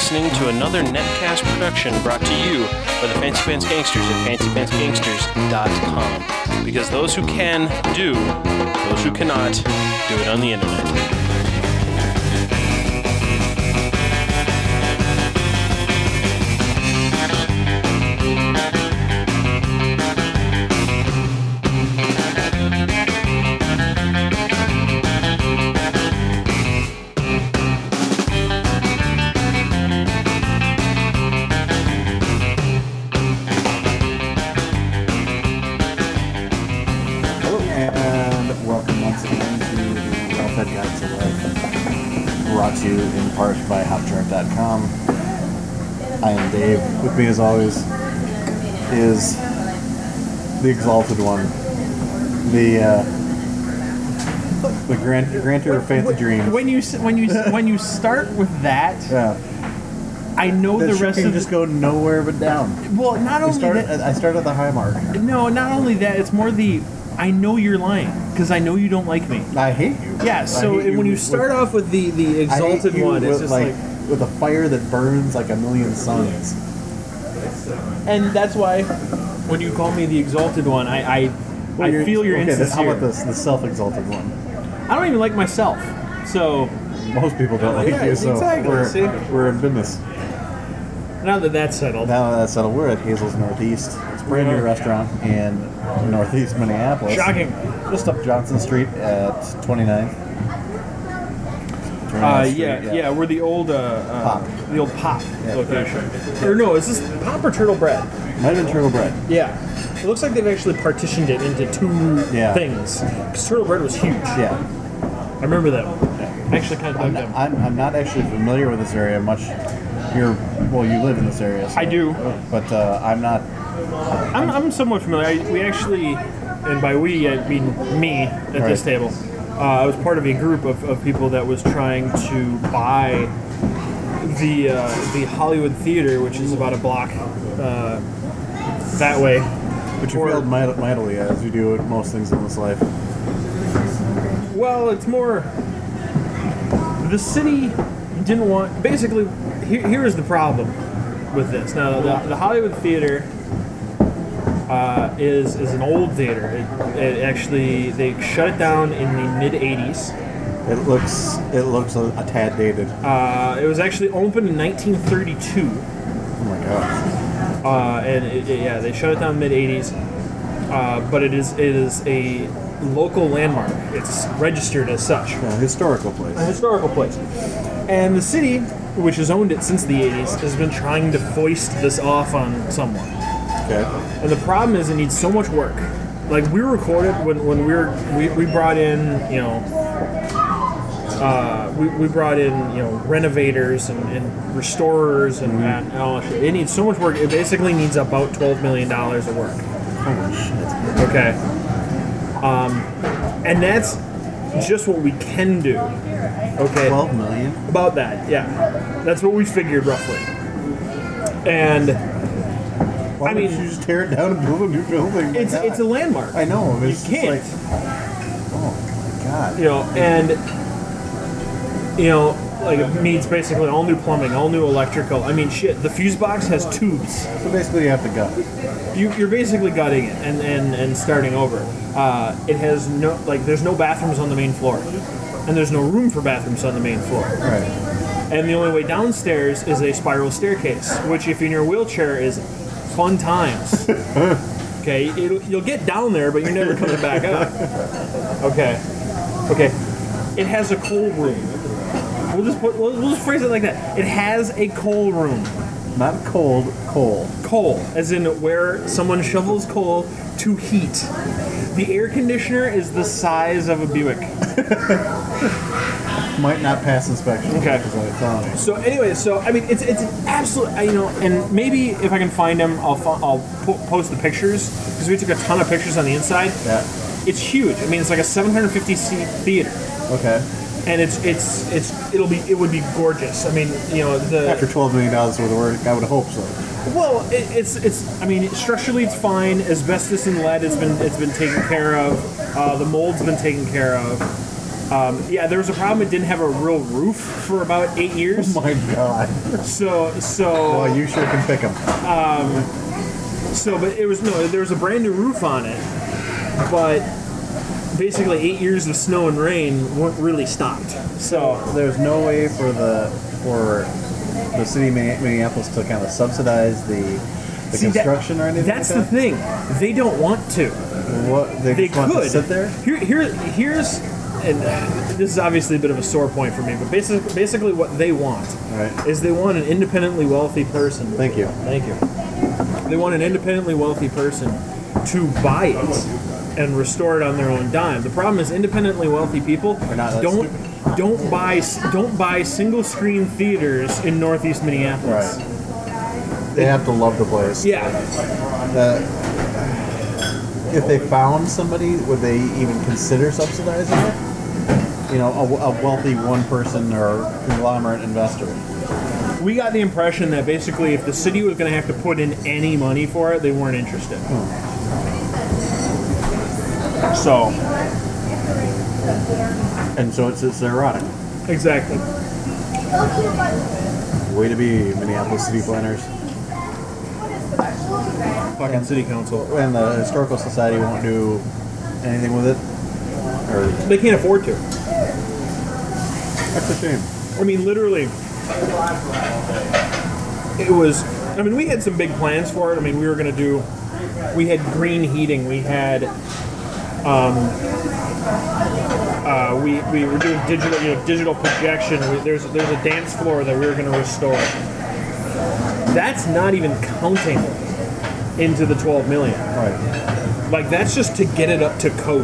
listening to another Netcast production brought to you by the Fancy Pants Gangsters at fancypantsgangsters.com. Because those who can, do. Those who cannot, do it on the internet. In part by HopChart.com. I am Dave. With me, as always, is the Exalted One, the grantor of fancy dreams. When you start with that, Yeah, I know the rest can of just go nowhere but down. Well, not only that. I start at the high mark. No, not only that. It's more the I know you're lying because I know you don't like me. I hate you. Yeah. So when you start off with the Exalted One, it's just like with a fire that burns like a million suns. And that's why when you call me the Exalted One, I feel you're insincere. How about this? The self-exalted one. I don't even like myself. So Most people don't like you, so exactly. we're in business. Now that that's settled. Now that that's settled, we're at Hazel's Northeast. It's a brand new restaurant in Northeast Minneapolis. Shocking. Just up Johnson Street at 29th. Yeah, we're the old Pop. The old Pop location. Or no, is this Pop or Turtle Bread? Might have been Turtle Bread. Yeah. It looks like they've actually partitioned it into two things. Because Turtle Bread was huge. Yeah. I remember that one. I actually kind of dug them. I'm not actually familiar with this area much. You live in this area. So, I do. But I'm not. I'm somewhat familiar. We actually, and by we, I mean me at this table. I was part of a group of people that was trying to buy the Hollywood Theater, which is about a block that way. But you failed mightily, as you do with most things in this life. Well, it's more. The city didn't want. Basically, here is the problem with this. Now, the Hollywood Theater is an old theater. It actually, they shut it down in the mid '80s. It looks a tad dated. It was actually opened in 1932. Oh my gosh. And they shut it down in the mid '80s. But it is a local landmark. It's registered as such. A historical place. A historical place. And the city, which has owned it since the 80s, has been trying to foist this off on someone. Okay. And the problem is it needs so much work. Like, we recorded when we brought in, we brought in, renovators and restorers and all that shit. It needs so much work. It basically needs about $12 million of work. Holy shit. Okay. And that's just what we can do. Okay. 12 million? About that, yeah. That's what we figured roughly. And Why don't you just tear it down and build a new building? it's a landmark. I know. You can't. Oh my god. Like it needs basically all new plumbing, all new electrical. I mean, shit. The fuse box has tubes. So basically, you have to gut. You're basically gutting it and starting over. It has there's no bathrooms on the main floor, and there's no room for bathrooms on the main floor. Right. And the only way downstairs is a spiral staircase, which, if you're in your wheelchair, is fun times. Okay, you'll get down there, but you're never coming back up. Okay. It has a coal room. We'll just phrase it like that. It has a coal room. Not cold, coal. Coal, as in where someone shovels coal to heat. The air conditioner is the size of a Buick. Might not pass inspection. Okay. So anyway, it's an absolute, and maybe if I can find them, I'll post the pictures, because we took a ton of pictures on the inside. Yeah. It's huge. I mean, it's like a 750 seat theater. Okay. And it would be gorgeous. I mean, after $12 million worth of work, I would hope so. Well, structurally it's fine. Asbestos and lead it's been taken care of. The mold's been taken care of. Yeah, there was a problem. It didn't have a real roof for about 8 years. Oh my god. So Well, you sure can pick them. but it was there was a brand new roof on it, but basically 8 years of snow and rain weren't really stopped. So There's no way for the city of Minneapolis to kind of subsidize the See, construction or anything. that's like the thing. They don't want to. What they They just want could to sit there? Here's, and this is obviously a bit of a sore point for me, but basically what they want Right. is they want an independently wealthy person. Thank you. Thank you. They want an independently wealthy person to buy it and restore it on their own dime. The problem is independently wealthy people not that don't buy single screen theaters in Northeast Minneapolis. Right. They have to love the place. Yeah. If they found somebody, would they even consider subsidizing it? You know, a wealthy one person or conglomerate investor. We got the impression that basically if the city was going to have to put in any money for it, they weren't interested. So. And so it's ironic. Exactly. Way to be, Minneapolis city planners. Fucking city council. And the Historical Society won't do anything with it? Or They can't afford to. that's a shame. I mean, literally, it was. I mean, we had some big plans for it. I mean, we had green heating. We had, we were doing digital projection. There's a dance floor that we were going to restore. That's not even counting into the 12 million. Right. Like that's just to get it up to code.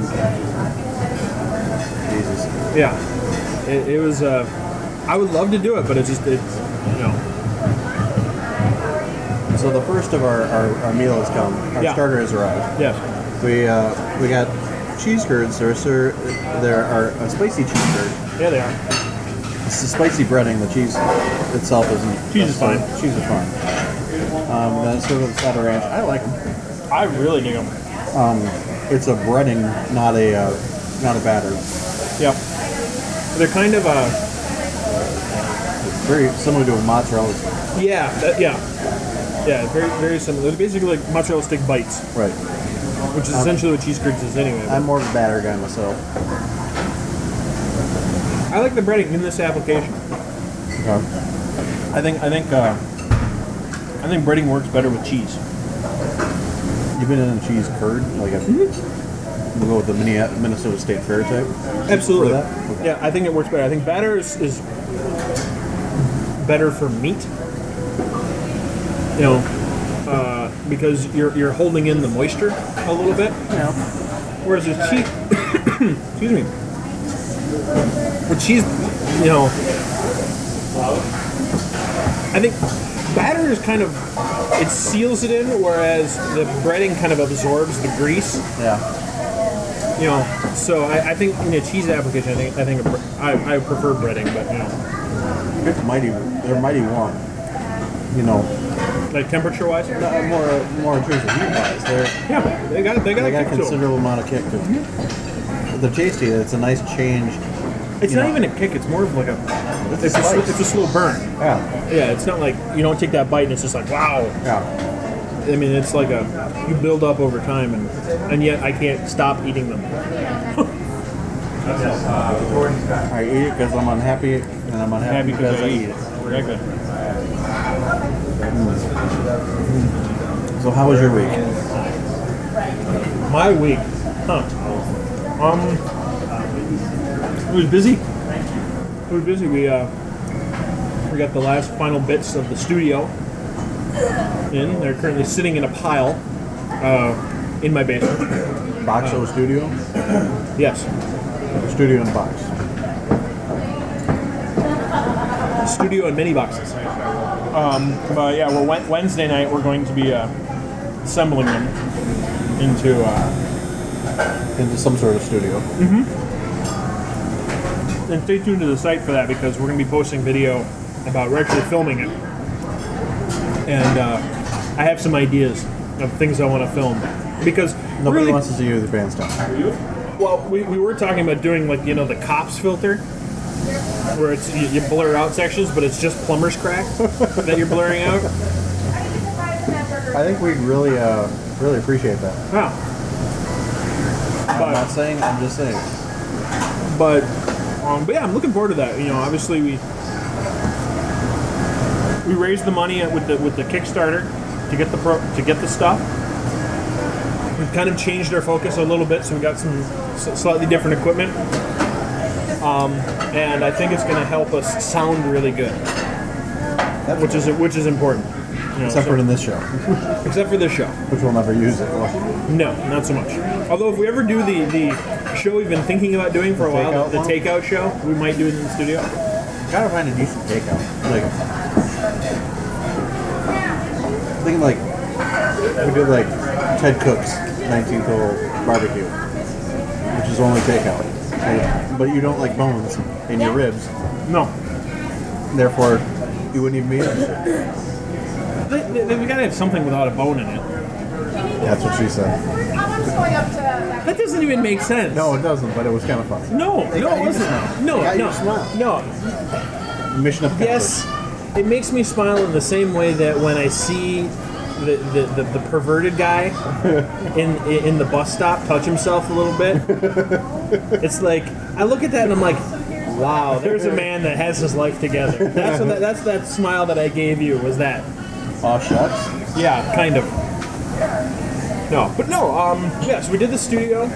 Jesus. Yeah, it was. I would love to do it, but it's. So the first of our meal has come. Our Yeah. starter has arrived. Yes. We got cheese curds. There are a spicy cheese curd. Yeah, they are. It's the spicy breading. The cheese itself isn't. Cheese is fine. Cheese is fine. Then it's served with a side of ranch. I like them. I really dig them. It's a breading, not a batter. Yep. They're kind of Very similar to a mozzarella stick. yeah, very very similar. They're basically like mozzarella stick bites, Right. which is essentially what cheese curds is anyway. I'm more of a batter guy myself. I like the breading in this application. I think breading works better with cheese. You've been in a cheese curd, like we'll go with the Minnesota State Fair type. Absolutely. For that? Okay. Yeah, I think it works better. I think batter is better for meat. Because you're holding in the moisture a little bit. Yeah. Whereas with cheese, excuse me, with cheese, I think batter is kind of, it seals it in, whereas the breading kind of absorbs the grease. Yeah. So I think in a cheese application, I prefer breading, but They're mighty warm. like temperature wise, More in terms of heat wise. they got a They got a kick to 'em. considerable amount of kick to them. They're tasty. It's a nice change. It's not even a kick; it's more of like It's a spice. it's a slow burn. Yeah. Yeah, it's not like you don't take that bite and it's just like wow. Yeah. I mean, it's like you build up over time, and yet I can't stop eating them. I eat it because I'm unhappy, and I'm unhappy because I eat it. Exactly. So how was your week? My week, it was busy. It was busy. We got the last final bits of the studio in. They're currently sitting in a pile in my basement. Box Show Studio? Yes. Studio in a box. Studio and mini boxes. But yeah, Wednesday night we're going to be assembling them into some sort of studio. And stay tuned to the site for that because we're going to be posting video about we're actually filming it. And I have some ideas of things I want to film because Nobody really, wants to see you with your pants down. Well, we were talking about doing like the cops filter, where it's you blur out sections, but it's just plumber's crack that you're blurring out. I think we'd really appreciate that. Yeah. I'm not saying, I'm just saying. But yeah, I'm looking forward to that. Obviously we raised the money with the Kickstarter to get the stuff. We've kind of changed our focus a little bit, so we got some slightly different equipment, and I think it's going to help us sound really good, which is important. Except for in this show. Except for this show, Which we'll never use it. no, not so much. Although if we ever do the show we've been thinking about doing for a while, the takeout show, we might do it in the studio. Gotta find a decent takeout. Like, thinking like we did like Ted Cook's 19th hole barbecue, which is only takeout. But you don't like bones in your ribs, No, therefore you wouldn't even be interested. we gotta have something without a bone in it. That's what she said. That doesn't even make sense. No, it doesn't, but it was kind of fun. No, it wasn't. No, no. Mission accomplished. Yes, it makes me smile in the same way that when I see the perverted guy in the bus stop touch himself a little bit. It's like I look at that and I'm like, wow, there's a man that has his life together. That's that smile that I gave you was that. Aw, shucks. Yeah, kind of. Yeah, so we did the studio,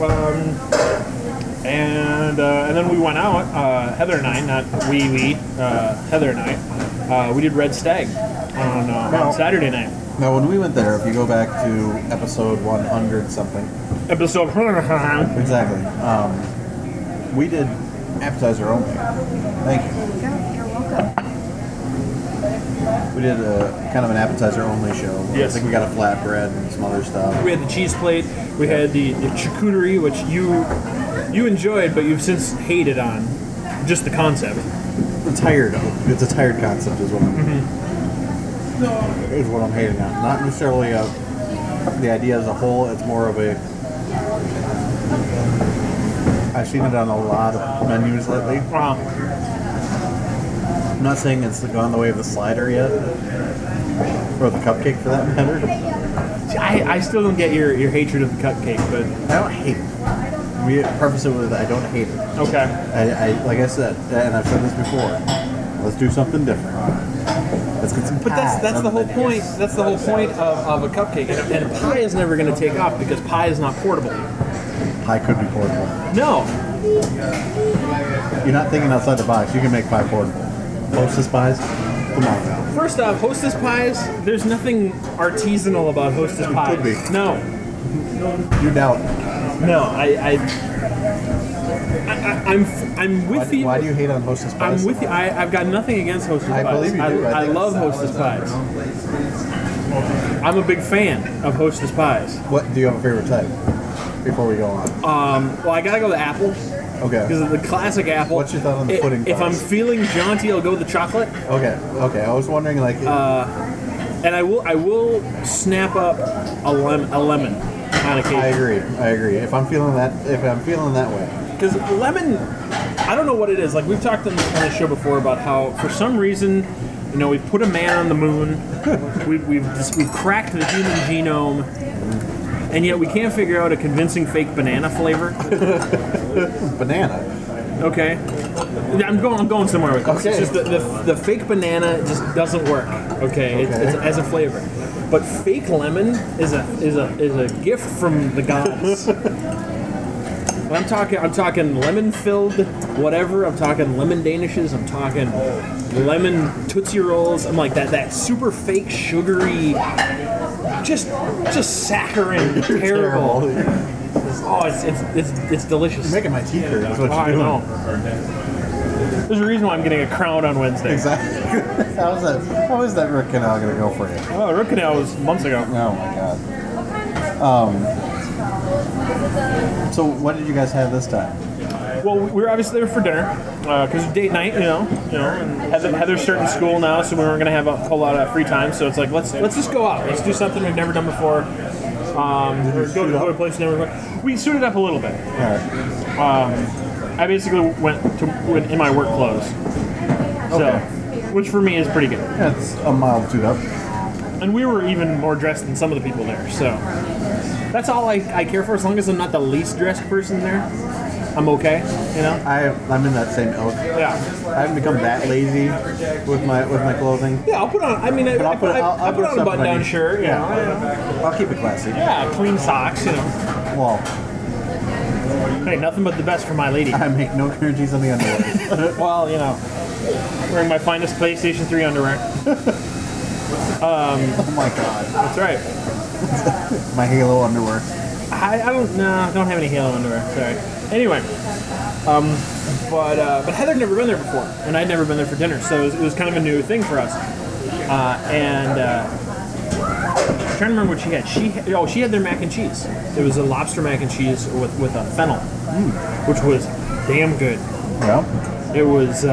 and then we went out, Heather and I, not Heather and I, we did Red Stag on Saturday night. Now, when we went there, if you go back to episode 100 something, Episode exactly, we did appetizer only. Thank you. You're welcome. We did kind of an appetizer only show. Yes. I think we got a flatbread and some other stuff. We had the cheese plate, we had the charcuterie, which you enjoyed, but you've since hated on, just the concept. I'm tired of. It's a tired concept, is what is what I'm hating on. Not necessarily the idea as a whole. It's more of a. I've seen it on a lot of menus lately. Wow. I'm not saying it's gone the way of the slider yet, or the cupcake for that matter. See, I still don't get your hatred of the cupcake, but I don't hate it. We preface it with I don't hate it. okay. I like I said, and I've said this before. Let's do something different. Let's get some pie. But that's the whole Something point. That's the whole point of a cupcake, and pie is never going to take off because pie is not portable. Pie could be portable. No, You're not thinking outside the box. You can make pie portable. Hostess pies? Come on now. first off, Hostess pies. There's nothing artisanal about Hostess pies. could be. No, You doubt. no. I'm with you. Why do you hate on Hostess pies? I'm with you. I've got nothing against Hostess pies. I believe you do. I think love it's- Hostess pies. I'm a big fan of Hostess pies. What do you have a favorite type? Before we go on. Well, I gotta go with apple Okay. because of the classic apple. What's your thought on the pudding If I'm pies? feeling jaunty, I'll go with the chocolate, Okay. I was wondering, like, and I will snap up a lemon on occasion. I agree. If I'm feeling that way, Because lemon, I don't know what it is. Like we've talked on the show before about how for some reason, we've put a man on the moon, we've cracked the human genome, and yet we can't figure out a convincing fake banana flavor. banana. Okay, I'm going somewhere with this. Okay. It's just the fake banana just doesn't work. Okay, it's as a flavor, but fake lemon is a gift from the gods. I'm talking lemon-filled whatever. I'm talking lemon danishes. I'm talking lemon Tootsie Rolls. I'm like that super fake sugary, just saccharine, terrible. Oh, it's delicious. You're making my teeth hurt. That's what Oh, you're I doing. know. There's a reason why I'm getting a crown on Wednesday. Exactly. How is that root canal going to go for you? Oh, root canal was months ago. Oh my god. So what did you guys have this time? Well, we were obviously there for dinner because date night, and Heather's starting school now, so we weren't going to have a whole lot of free time. So it's like let's just go out. Let's do something we've never done before. Or go to a place never. We suited up a little bit. All right. I basically went in my work clothes, so Okay. which for me is pretty good. That's a mild suit up. And we were even more dressed than some of the people there, so that's all I care for. As long as I'm not the least dressed person there, I'm okay. You know? I'm in that same ilk. Yeah. I haven't become that lazy with my clothing. Yeah, I'll put on. I mean, I I'll put put- I'll on dress a up button-down when I- shirt. You yeah. know? I'll keep it classy. Yeah, clean socks. You know. Well, Hey, nothing but the best for my lady. I make no guarantees on the underwear. Well, you know, wearing my finest PlayStation 3 underwear. Oh my god. That's right. My Halo underwear. I don't have any Halo underwear. Sorry. Anyway, but Heather had never been there before, and I'd never been there for dinner, so it was kind of a new thing for us. I'm trying to remember what she had. She had their mac and cheese. It was a lobster mac and cheese with a fennel, which was damn good. Yeah. It was,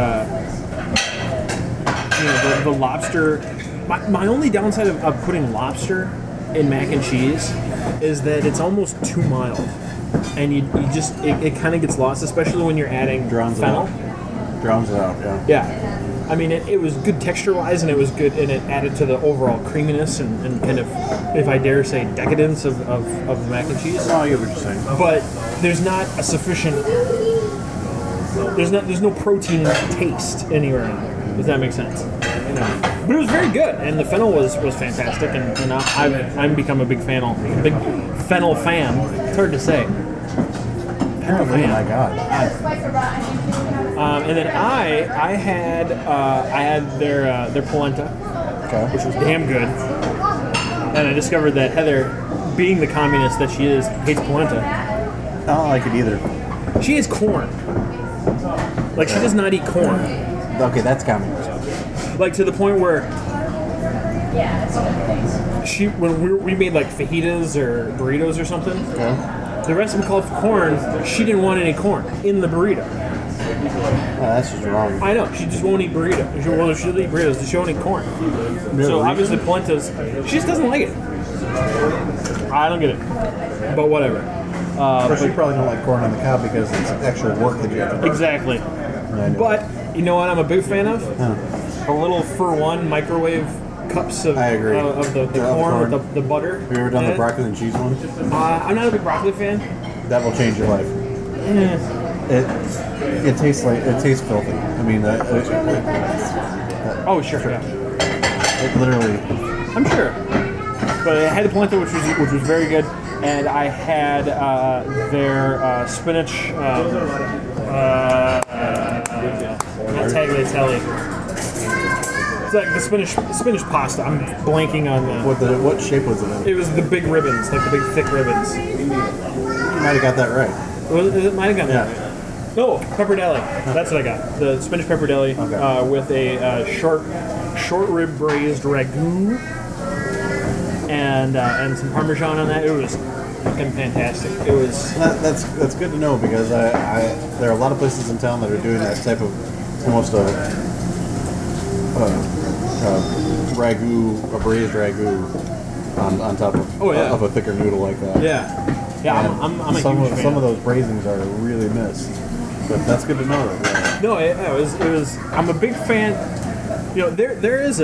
the lobster. My only downside of putting lobster in mac and cheese is that it's almost too mild, and you just it kind of gets lost, especially when you're adding Drowns it fennel. out. Drowns it out, yeah. Yeah, I mean it was good texture-wise, and it was good, and it added to the overall creaminess and kind of, if I dare say, decadence of the mac and cheese. Oh, I get what you're saying. But there's not a sufficient. There's no protein taste anywhere in there. Does that make sense? But it was very good, and the fennel was fantastic, and I've become a big fennel fan. It's hard to say. Fennel Oh my fan. god. And then I had their polenta, Okay. which was damn good, and I discovered that Heather, being the communist that she is, hates polenta. I don't like it either. She hates corn. Like, she does not eat corn. Okay, that's communism. Like, to the point where when we made like fajitas or burritos or something, Okay. the recipe called for corn. She didn't want any corn in the burrito. Oh, that's just wrong. I know, she just won't eat burrito. She'll eat burritos, she won't eat corn. So obviously polentas, she just doesn't like it. I don't get it, but whatever. Or she probably don't like corn on the cob because it's actual work that you have to do. Exactly. Yeah, I know. But you know what I'm a big fan of? A little For One microwave cups of, I agree. Of the Yeah, corn the with the butter. Have you ever done in the it. broccoli and cheese one? I'm not a big broccoli fan. That will change your life. It tastes filthy. I mean, Oh, sure, yeah. it literally. I'm sure. But I had the polenta, which was very good, and I had their spinach. Not tagliatelle. It's like the spinach pasta. I'm blanking on the. What shape was it in? It was the big ribbons, like the big thick ribbons. You might have got that right. It might have gotten Yeah. that. No, pepperdelli. That's what I got. The spinach pepperdelli Okay. with a short rib braised ragu and some Parmesan on that. It was fucking fantastic. It was. That's good to know because there are a lot of places in town that are doing that type of almost a ragu, a braised ragu on top of of a thicker noodle like that. Yeah, I'm a some huge of, fan. some of those braisings are really missed, but that's good to know. That, No, it was. I'm a big fan. You know, there is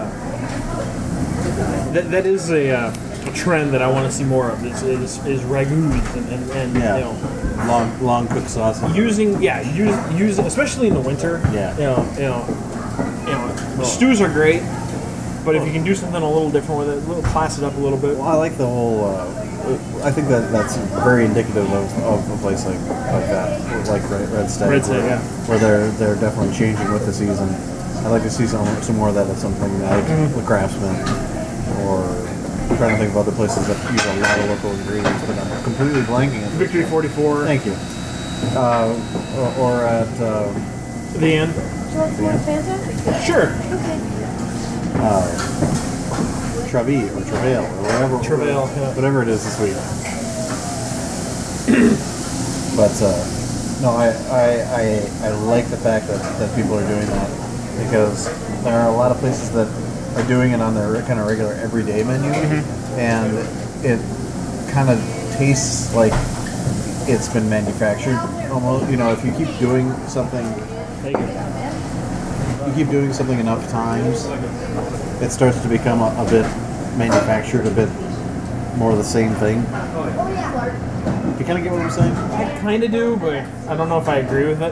that is a trend that I want to see more of. Is ragus and yeah, you know, long cooked sauces. use especially in the winter. Yeah. You know, stews are great, but if you can do something a little different with it, class it up a little bit. Well, I like the whole. I think that's very indicative of a place like that, like Red Stag. Red Stag, yeah. Where they're definitely changing with the season. I'd like to see some more of that at something like the Craftsman, or I'm trying to think of other places that use a lot of local ingredients, but I'm completely blanking. At Victory 44. Thank you. Or at The end. Do you want some more Fanta? Sure. Travail or Travail or whatever. Travail, yeah. Whatever it is this week. But no, I like the fact that people are doing that because there are a lot of places that are doing it on their kind of regular everyday menu, and kind of tastes like it's been manufactured. Almost, if you keep doing something, Thank you. you keep doing something enough times, it starts to become a bit manufactured, a bit more of the same thing. You kind of get what I'm saying? I kind of do, but I don't know if I agree with it.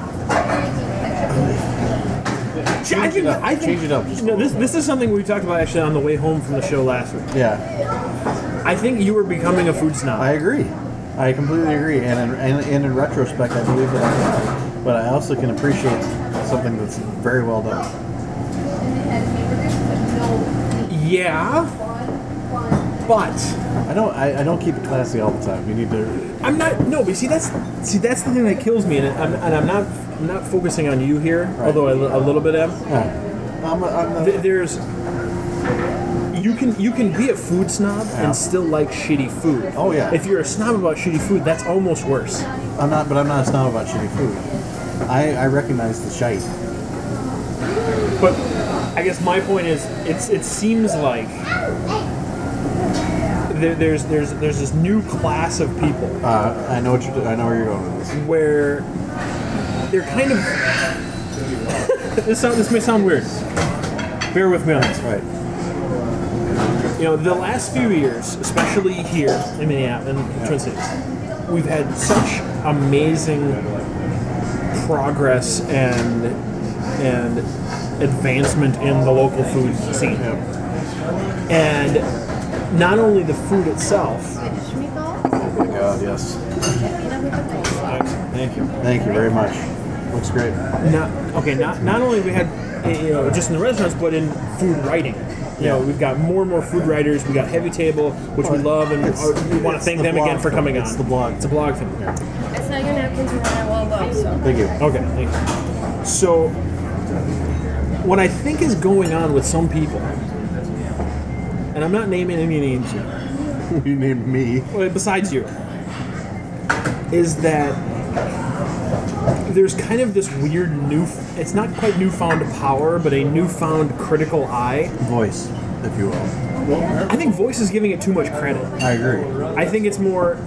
Change it up. Just a little. This is something we talked about actually on the way home from the show last week. Yeah, I think you were becoming a food snob. I agree. I completely agree. And in retrospect, I believe that I am. But I also can appreciate something that's very well done. Yeah, but I don't keep it classy all the time. You need to. I'm not. No, but that's the thing that kills me, and I'm not focusing on you here, Right. although a little bit am. I'm not, There's you can be a food snob Yeah. and still like shitty food. Oh, yeah. If you're a snob about shitty food, that's almost worse. I'm not a snob about shitty food. I recognize the shite. But I guess my point is, it seems like there's this new class of people I know I know where you're going with this. where they're kind of this may sound weird. Bear with me on this. Right. The last few years, especially here in Minneapolis and Twin Cities, we've had such amazing progress and advancement in the local food scene. And not only the food itself. Oh my God, yes. Thank you. Thank you very much. Looks great. Not only have we had just in the restaurants, but in food writing. We've got more and more food writers. We got Heavy Table, which we love, and we want to thank them again for coming on. It's the blog. It's a blog thing. I saw your napkins were on that wall above, so. Thank you. Okay, thank you. So, what I think is going on with some people, and I'm not naming any names here, You named me. besides you, is that there's kind of this weird it's not quite newfound power, but a newfound critical eye. Voice, if you will. I think Voice is giving it too much credit. I agree. I think it's more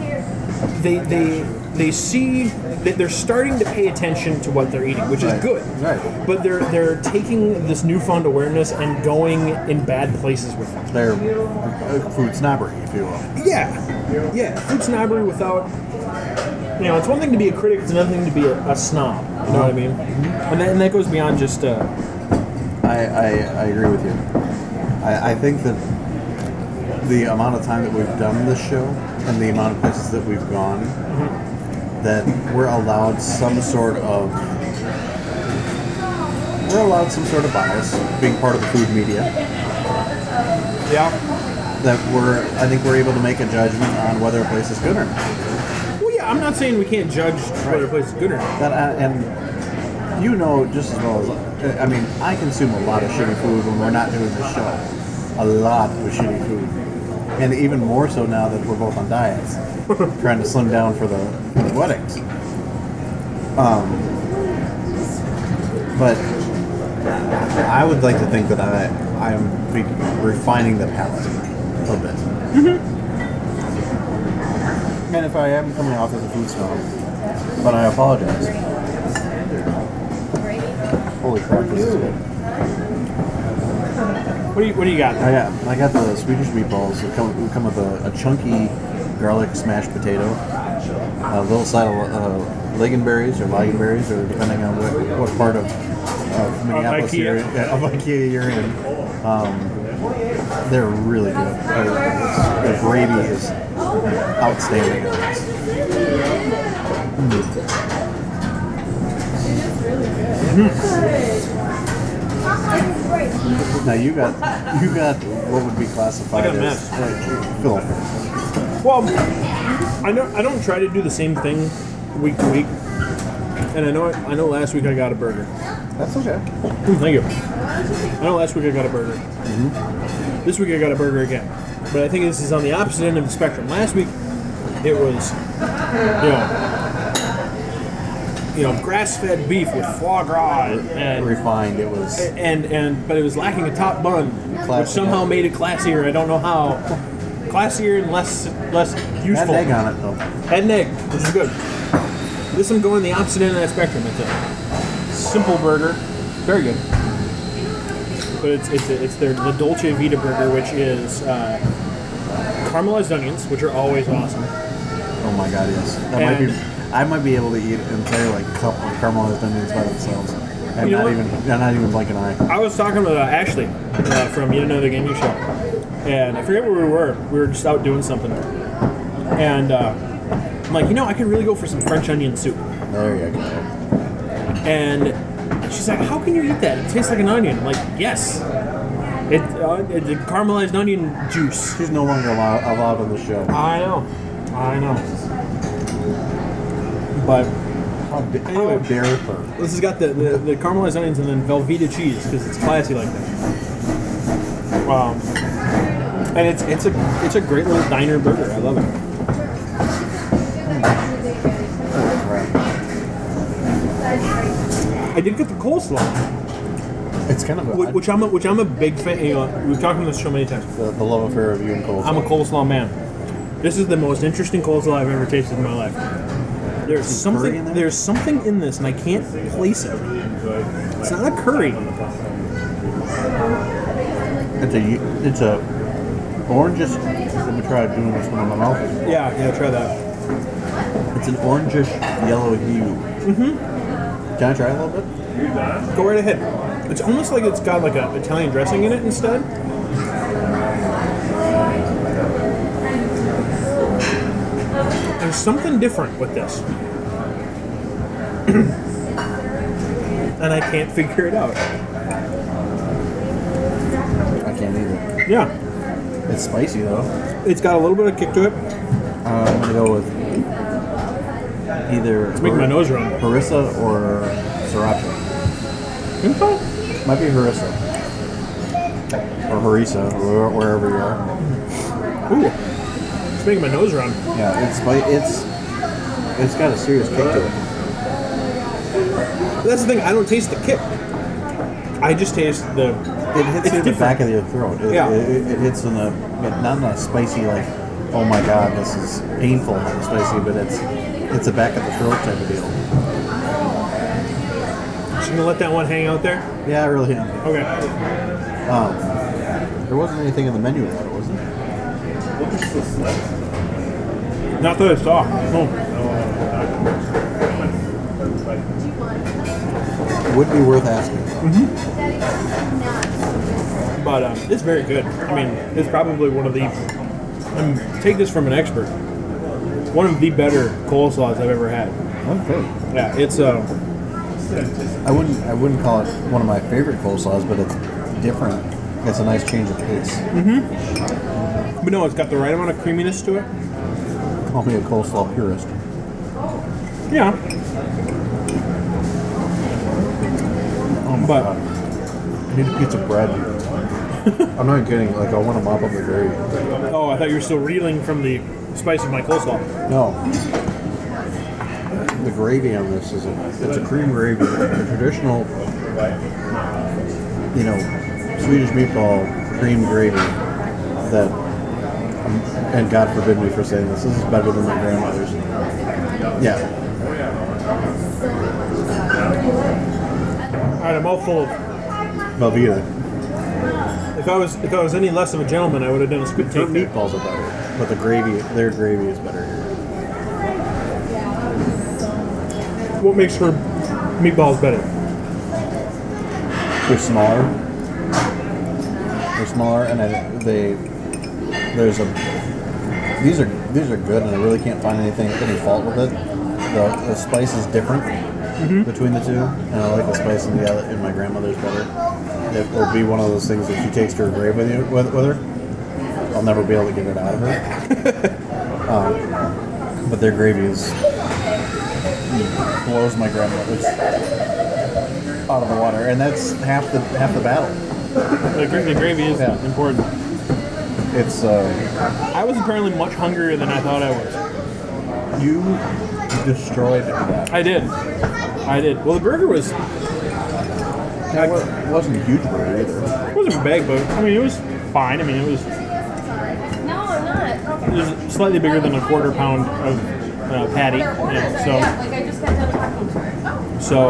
they see that they're starting to pay attention to what they're eating, which is good. Right. But they're taking this newfound awareness and going in bad places with it. They're food snobbery, if you will. Yeah, food snobbery without. It's one thing to be a critic; it's another thing to be a snob. You know what I mean? And that goes beyond just. I agree with you. I think that the amount of time that we've done this show and the amount of places that we've gone, that we're allowed some sort of bias, being part of the food media. Yeah. That I think we're able to make a judgment on whether a place is good or not. Well, yeah, I'm not saying we can't judge whether a place is good or not. And just as well as I consume a lot of shitty food when we're not doing this show. A lot of shitty food, and even more so now that we're both on diets, trying to slim down for the weddings. But I would like to think that I'm refining the palate a bit. And if I am coming off as a food snob, but I apologize. Holy crap, this is good. What do you got? I got the Swedish meatballs that come with a chunky garlic smashed potato, a little side of lingonberries or lingonberries, or depending on what part of Minneapolis IKEA you're in. They're really good. The gravy is outstanding on this. Now you got what would be classified I got as filth. Well, I don't try to do the same thing week to week, and I know last week I got a burger. That's okay. Thank you. I know last week I got a burger. This week I got a burger again, but I think this is on the opposite end of the spectrum. Last week it was, grass-fed beef with foie gras and Refined. It was but it was lacking a top bun, which Classy. somehow made it classier. I don't know how. classier and less Had useful. egg on it though. Head and egg, which is good. This I'm going the opposite end of that spectrum. It's a simple burger, very good. But it's their La Dolce Vita burger, which is caramelized onions, which are always awesome. Oh my god, yes. And- I might be able to eat an entire like cup of caramelized onions by themselves, and You know not even blink an eye. I was talking with Ashley from Yet Another Gaming Show, and I forget where we were. We were just out doing something, and I'm like, I could really go for some French onion soup. There you go. And she's like, how can you eat that? It tastes like an onion. I'm like, yes. It's caramelized onion juice. She's no longer allowed on the show. I know. But How Anyway. dare her? this has got the caramelized onions and then Velveeta cheese because it's classy like that. And it's a great little diner burger. I love it. I did get the coleslaw, It's kind of a, which I'm a big fan. We've talked on this show many times. the love affair of you and coleslaw. I'm a coleslaw man. This is the most interesting coleslaw I've ever tasted in my life. There's curry in there? There's something in this, and I can't place it. It's not a curry. It's a orangish. Let me try doing this one in my mouth. Yeah, try that. It's an orangish yellow hue. Mm-hmm. Can I try a little bit? Go right ahead. It's almost like it's got like an Italian dressing in it instead. There's something different with this. And I can't figure it out. I can't eat it. Yeah. It's spicy though. It's got a little bit of kick to it. I'm gonna go with either It's making my nose run. harissa or sriracha. Okay. Might be harissa or harissa, or wherever you are. Ooh. It's making my nose run. Yeah, it's got a serious kick to it. But that's the thing, I don't taste the kick. I just taste the... It hits you in the back of your throat. Yeah. It hits in the not in a spicy like, oh my god, this is painful spicy, but it's a back of the throat type of deal. Just gonna let that one hang out there? Yeah, I really am. Okay. There wasn't anything in the menu about it, was there? Not that I saw. No. Would be worth asking. But it's very good. I mean, it's probably one of the... take this from an expert. One of the better coleslaws I've ever had. Okay. Yeah, it's... I wouldn't call it one of my favorite coleslaws, but it's different. It's a nice change of pace. But no, it's got the right amount of creaminess to it. Call me a coleslaw purist. Yeah. Oh my But- god. I need a piece of bread. I'm not kidding. Like, I want to mop up the gravy. Oh, I thought you were still reeling from the spice of my coleslaw. No. The gravy on this it's a cream gravy, a traditional, Swedish meatball cream gravy that, and God forbid me for saying this is better than my grandmother's. Yeah. All right, a mouthful of... Velveeta. If I was any less of a gentleman, I would have done a spit Their take there. meatballs are better, but their gravy is better here. What makes her meatballs better? They're smaller. And these are good, and I really can't find any fault with it. The spice is different between the two, and I like the spice in my grandmother's better. It will be one of those things that she takes to her grave with her. I'll never be able to get it out of her. But their gravy blows my grandmother's out of the water, and that's half the battle. The gravy is Yeah. important. It's I was apparently much hungrier than I thought I was. you destroyed that. I did. Well, the burger was... It wasn't a huge burger either. It wasn't big, but I mean, it was fine. I mean, it was... No, I'm not. is slightly bigger than a quarter pound of patty. You know, so Like I just got done talking to her. so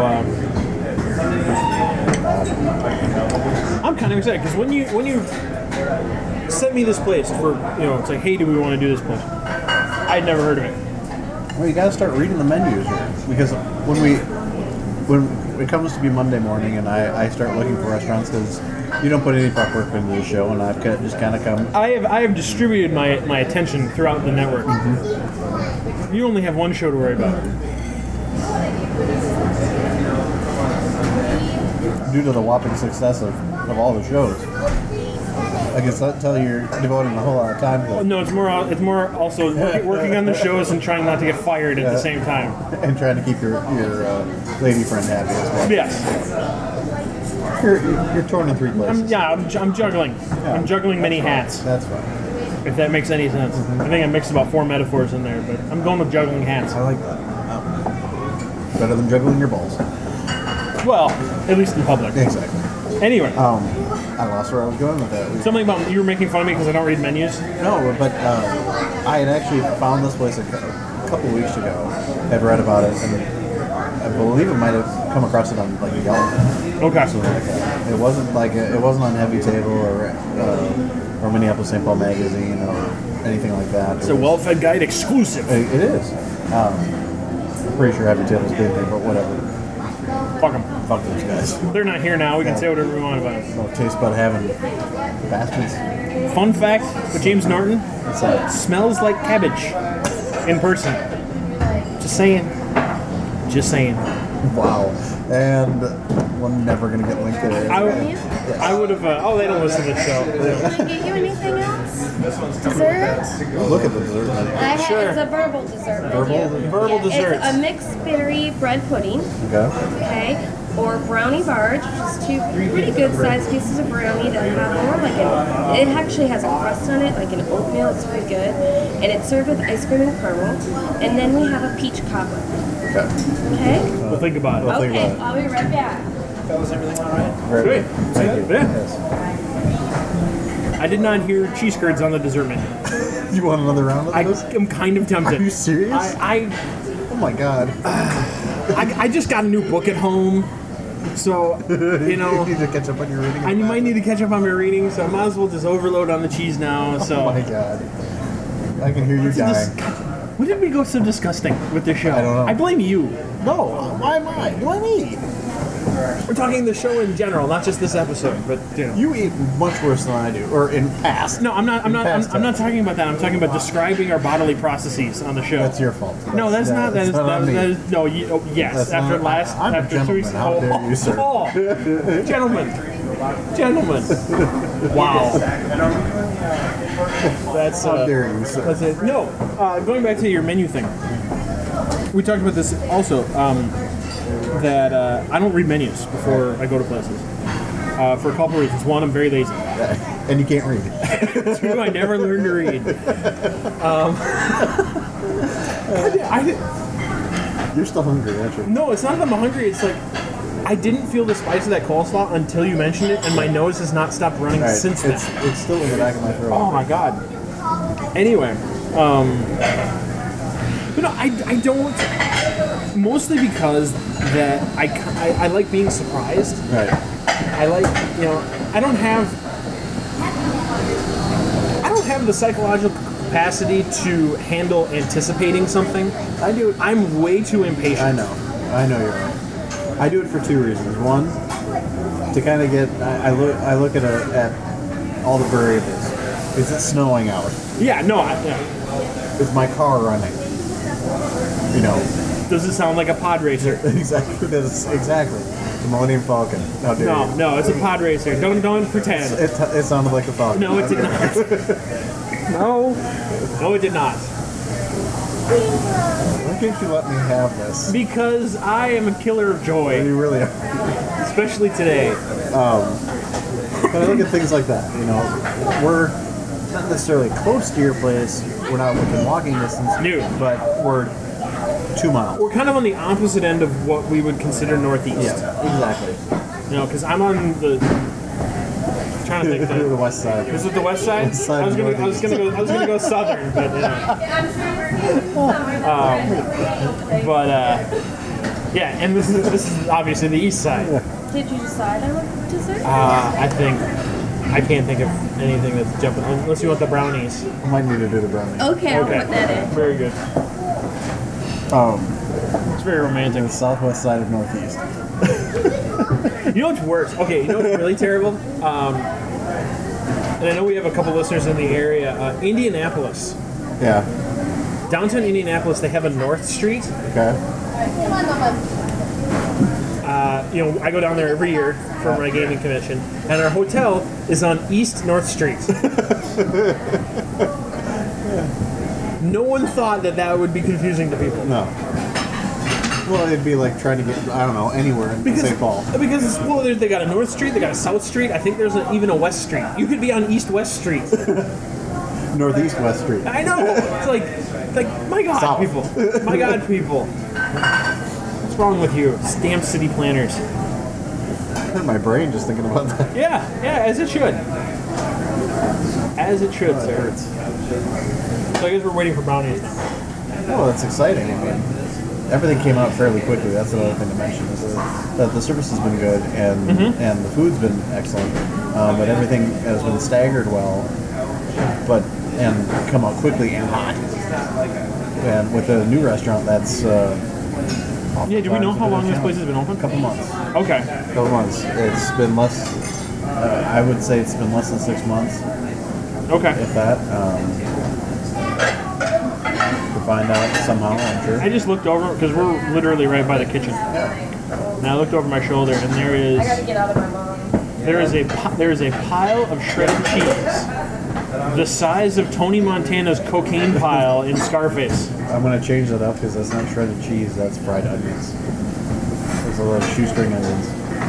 I'm kind of excited because when you sent me this place for it's like, hey, do we want to do this place? I'd never heard of it. Well, you got to start reading the menus here because when it comes to be Monday morning and I start looking for restaurants because you don't put any prep work into the show, and I've just kind of come. I have distributed my attention throughout the network. You only have one show to worry about. Due to the whopping success of all the shows. I guess that tell you you're devoting a whole lot of time to it. No, it's more also working on the shows and trying not to get fired at the same time. And trying to keep your lady friend happy as well. Yes. You're torn in three places. I'm juggling. I'm juggling many hats, That's fine. if that makes any sense. I think I mixed about 4 metaphors in there, but I'm going with juggling hats. I like that. Better than juggling your balls. Well, at least in public. Exactly. Anyway, I lost where I was going with that. something about you were making fun of me because I don't read menus. No, but I had actually found this place a couple weeks ago. Had read about it, and I believe it might have come across it on like Yelp. Okay. Something like that. It wasn't it wasn't on Heavy Table or Minneapolis St. Paul Magazine or anything like that. It's a well-fed guide exclusive. It is. I'm pretty sure Heavy Table's been there, but whatever. Fuck them. Fuck those guys. They're not here now. We can Yeah. say whatever we want about them. No taste bud having bastards. Fun fact with James Norton, What's that? smells like cabbage in person. Just saying. Just saying. Wow. And we're never gonna get linked there. I would have. They don't listen to the show. Can I get you anything else? Dessert? Look at the dessert menu. Sure. It's a verbal dessert. menu. Verbal desserts. It's a mixed berry bread pudding, Okay. okay, or brownie barge, which is 2 pretty good sized pieces of brownie that have more like it actually has a crust on it, like an oatmeal. It's pretty good, and it's served with ice cream and caramel. And then we have a peach cobbler. Okay. Okay. We'll think about it. Well, think Okay. about it. I'll be right back. Very Great. good. Thank you. Yeah. Yes. I did not hear cheese curds on the dessert menu. You want another round of I this? am kind of tempted. Are you serious? Oh my god. I just got a new book at home, so You need to catch up on your reading. I might need to catch up on my reading, so I might as well just overload on the cheese now. So Oh my god. I can hear you dying. when did we go so disgusting with this show? I don't know. I blame you. No, why am I? Why me? We're talking the show in general, not just this episode, but You eat much worse than I do, or in past. No, I'm not. I'm not. Past I'm not tense. talking about that. I'm talking about describing our bodily processes on the show. That's your fault. No, that's not. That is. not on me. That is no. Yes. That's After not- last. I'm a after 3 gentleman. How dare you, sir. Oh, gentlemen. Wow. That's. How dare you, sir? That's it. No. Going back to your menu thing. We talked about this also. That I don't read menus before I go to places. For a couple reasons. One, I'm very lazy. And you can't read. Two, I never learned to read. You're still hungry, aren't you? No, it's not that I'm hungry. It's like I didn't feel the spice of that coleslaw until you mentioned it, and my nose has not stopped running All right, since then. it's still in the back of my throat. Oh my god. Anyway, but no, I don't. Mostly because that I like being surprised. Right. I like I don't have the psychological capacity to handle anticipating something. I'm way too impatient. I know you're right. I do it for 2 reasons. One, to kind of get I look at all the variables. Is it snowing out? Yeah, no. Is my car running? Does it sound like a pod racer? Exactly. Exactly. The Millennium Falcon. How dare you? No, it's a pod racer. Don't pretend. It sounded like a Falcon. No, it did not. No, it did not. Why can't you let me have this? Because I am a killer of joy, You really are. especially today. But I look at things like that. We're not necessarily close to your place. We're not within walking distance. No. But we're 2 miles. We're kind of on the opposite end of what we would consider northeast. Yeah, exactly. Because I'm on the trying to think. The west side. Is it the west side? West side I was gonna northeast. go southern, but yeah, and this is obviously the east side. Did you decide on what dessert? I can't think of anything that's jumping unless you want the brownies. I might need to do the brownie. Okay, I'll put that in. Very good. It's very romantic. The southwest side of northeast. You know what's worse? Okay, you know what's really terrible? And I know we have a couple listeners in the area. Indianapolis. Yeah. Downtown Indianapolis, they have a North Street. Okay. You know, I go down there every year for my gaming commission, and our hotel is on East North Street. No one thought that would be confusing to people. No. Well, it'd be like trying to get, I don't know, anywhere in St. Paul. Because well, they got a North Street, they got a South Street. I think there's even a West Street. You could be on East West Street. Northeast West Street. I know. It's like my God, South. people. My God, people. What's wrong with you? Stamp city planners. Hurt my brain just thinking about that. Yeah, as it should. As it should, sir. Hurts. So I guess we're waiting for brownies now. Oh, that's exciting. I mean, everything came out fairly quickly. That's another thing to mention is that the service has been good and the food's been excellent, but everything has been staggered well, and come out quickly and hot. And with a new restaurant, that's Yeah, do we know how long this place has been open? A couple months. Okay. Couple months. It's been less. I would say it's been less than 6 months, Okay. if that. To find out somehow, I'm sure. I just looked over because we're literally right by the kitchen. And I looked over my shoulder, and I gotta get out of my mom. there is a pile of shredded cheese, the size of Tony Montana's cocaine pile in Scarface. I'm gonna change that up because that's not shredded cheese. That's fried onions. Those are little shoestring onions.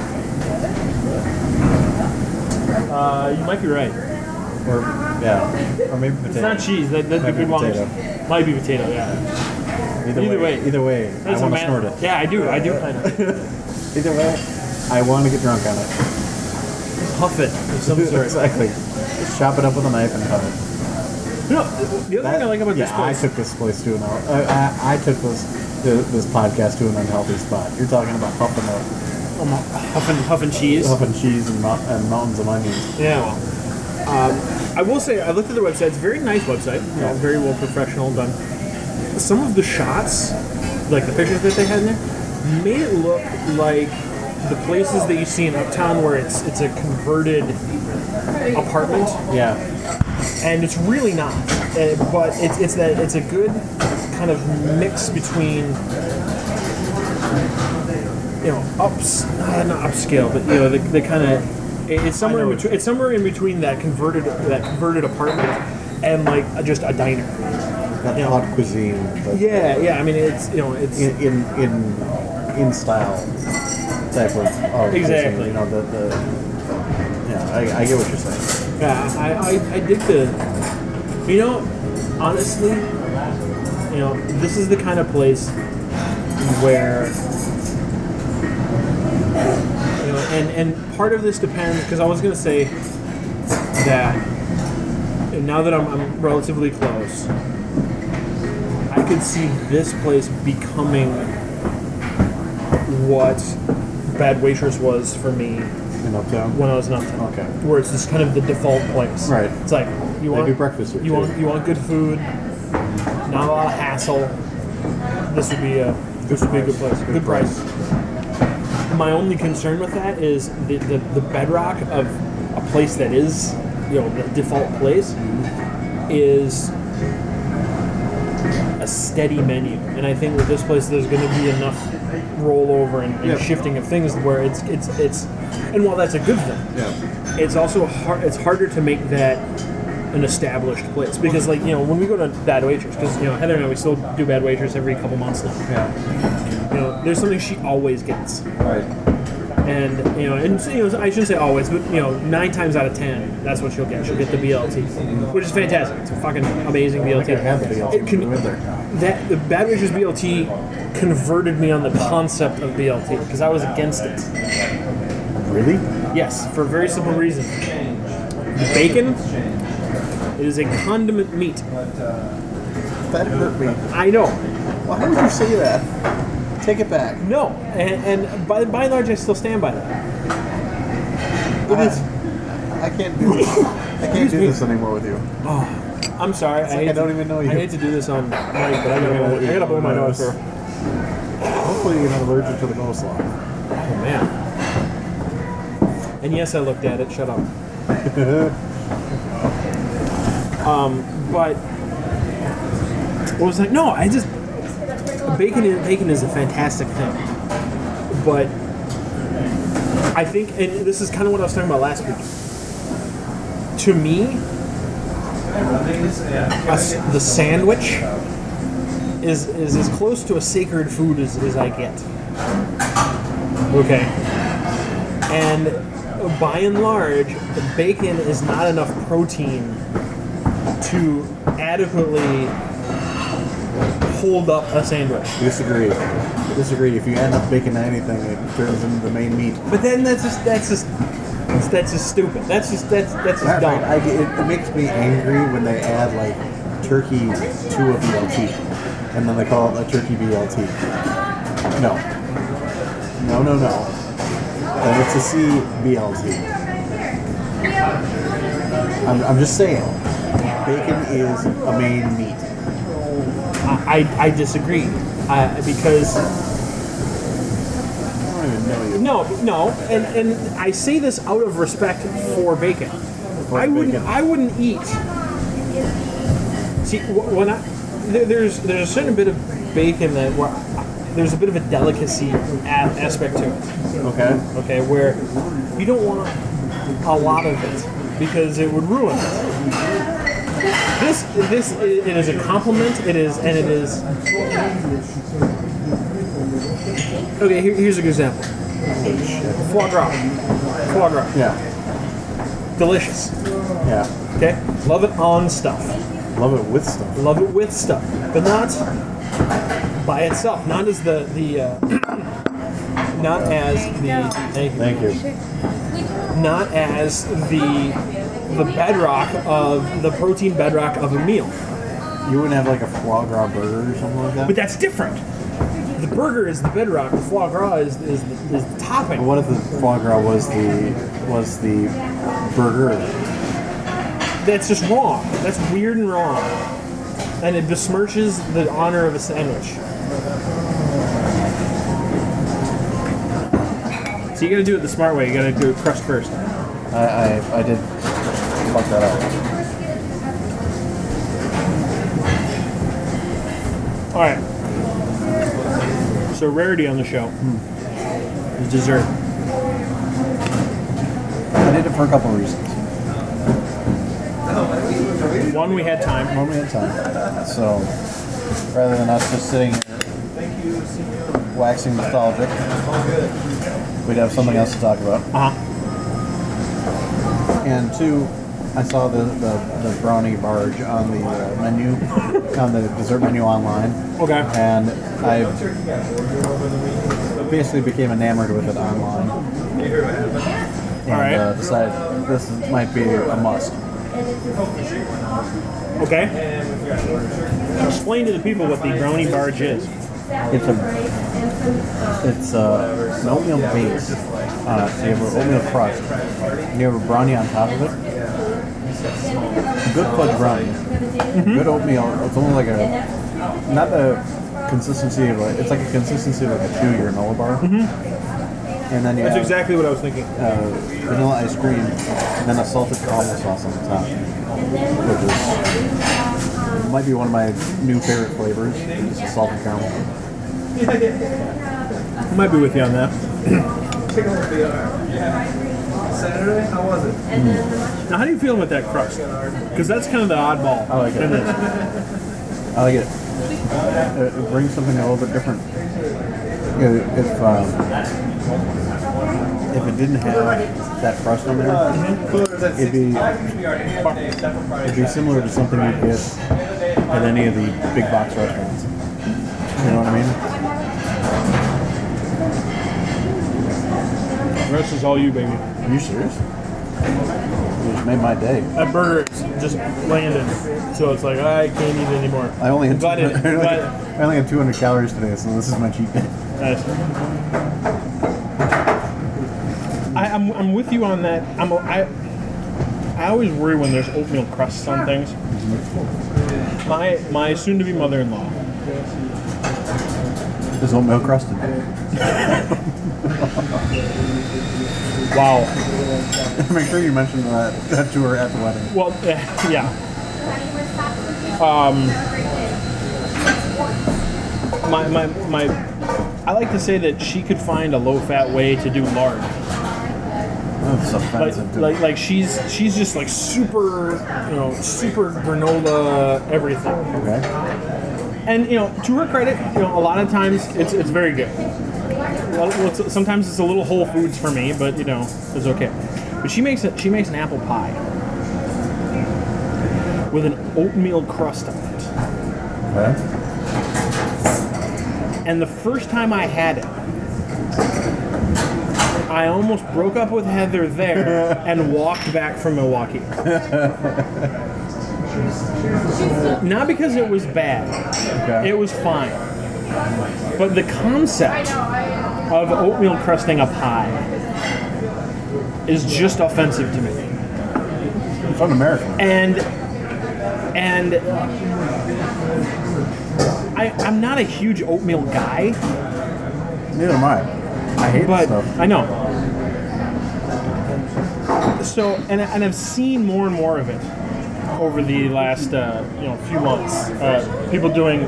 You might be right. Or maybe potato. It's not cheese. That's the Might be good one. potato. Might be potato. Yeah. Either way. Either way, I That's want to a snort it. Yeah, I do kind of. Either way, I want to get drunk on it. Huff it of some sort. Exactly. Just chop it up with a knife and cut it. You know, the other thing I like about this I place. took this place to I took this podcast to an unhealthy spot. You're talking about huffing Huffing cheese. cheese and mountains of onions. Yeah. Well, I will say I looked at their website. It's a very nice website. You know, very well professional done. Some of the shots, like the pictures that they had in there, made it look like the places that you see in Uptown where it's a converted apartment. Yeah. And it's really not, but it's a good kind of mix between, you know, not upscale, but you know the kind of it's somewhere in between. It's somewhere in between that converted apartment and like just a diner. That haute cuisine. But Yeah. I mean, it's it's in style type of Exactly. cuisine, you know I get what you're saying. Yeah, I dig honestly, this is the kind of place where, and part of this depends, because I was going to say that now that I'm relatively close, I could see this place becoming what Bad Waitress was for me In Uptown? when I was in Uptown. Okay. Where it's just kind of the default place. Right. It's like you They want do breakfast here, you too. want good food, not a lot of hassle. This would be a good place. Good price. My only concern with that is the bedrock of a place that is, the default place is a steady menu. And I think with this place there's going to be enough rollover and shifting of things where it's and while that's a good thing, it's also it's harder to make that an established place, because when we go to Bad Waitress, because Heather and I, we still do Bad Waitress every couple months now. Yeah. There's something she always gets, Right. and I shouldn't say always, but 9 times out of 10 that's what she'll get. She'll get the BLT, which is fantastic. It's a fucking amazing BLT. I could have the BLT It can- with her. That the Bad Waitress BLT converted me on the concept of BLT, because I was against it. Really? Yes, for a very simple reason. Bacon is a condiment meat. That hurt me. I know. Why would you say that? Take it back. No, and by and large, I still stand by that. It is. I can't do this. I can't do this anymore with you. I'm sorry. I don't even know you. I hate to do this on mic, but I gotta blow my nose for. Hopefully you're not allergic to the coleslaw. Oh man. And yes, I looked at it. Shut up. But I was like, no, I just bacon is a fantastic thing. But I think, and this is kind of what I was talking about last week. To me, the sandwich is as close to a sacred food as I get. Okay. And by and large, the bacon is not enough protein to adequately hold up a sandwich. Disagree. If you add enough bacon to anything, it turns into the main meat. But then that's just stupid. That's just dumb. It makes me angry when they add like turkey to a BLT, and then they call it a turkey BLT. No. Then it's a CBLT. I'm just saying, bacon is a main meat. I disagree because. I don't even know you. No, and I say this out of respect for bacon. I wouldn't eat. See, when there's a certain bit of bacon that there's a bit of a delicacy aspect to it. Okay, where you don't want a lot of it because it would ruin it. This it is a compliment. It is. Okay, here's a good example. Foie gras. Yeah. Delicious. Yeah. Okay? Love it on stuff. Love it with stuff. Love it with stuff. But not by itself. Not as the not as the Thank you. not as the bedrock of the protein bedrock of a meal. You wouldn't have like a foie gras burger or something like that? But that's different. The burger is the bedrock. The foie gras is the topping. What if the foie gras was the burger? That's just wrong. That's weird and wrong. And it besmirches the honor of a sandwich. So you gotta do it the smart way. You gotta do it crust first. I did fuck that up. Alright. So rarity on the show is dessert. I did it for a couple of reasons. One, we had time. Normally at time. So rather than us just sitting here waxing nostalgic, we'd have something else to talk about. And two, I saw the brownie barge on the menu, on the dessert menu online. Okay. And I basically became enamored with it online. And decided this might be a must. Okay. Explain to the people what the brownie barge is. It's an oatmeal base. So you have an oatmeal crust. And you have a brownie on top of it. Good fudge brownie. Good oatmeal. It's almost like not the consistency of it's like a consistency of like a chewy granola bar. And then That's exactly what I was thinking. Vanilla ice cream, and then a salted caramel sauce on the top, which might be one of my new favorite flavors. Is the salted caramel. I might be with you on that. Saturday? How was it? Now, how do you feel about that crust? Because that's kind of the oddball. I like it. in this. I like it. It brings something a little bit different. If it didn't have that crust on there, it'd be similar to something you'd get at any of the big box restaurants. You know what I mean? The rest is all you, baby. Are you serious? You just made my day. That burger just landed, so it's like I can't eat it anymore. I only had But it- but- I only had 200 calories today, so this is my cheat day. I'm with you on that. I always worry when there's oatmeal crusts on things. My soon-to-be mother-in-law. Is oatmeal crusted? Wow. Make sure you mention that to her at the wedding. Well, yeah. I like to say that she could find a low-fat way to do lard. That's offensive. too. Like she's just like super, super granola everything. Okay. And to her credit, a lot of times it's very good. Well, sometimes it's a little Whole Foods for me, but it's okay. But she makes an apple pie with an oatmeal crust on it. Okay. And the first time I had it, I almost broke up with Heather there and walked back from Milwaukee. Not because it was bad. Okay. It was fine. But the concept of oatmeal crusting a pie is just offensive to me. It's un-American. And I'm not a huge oatmeal guy, Neither am I. I hate but stuff. I know. So, and I've seen more and more of it over the last few months. People doing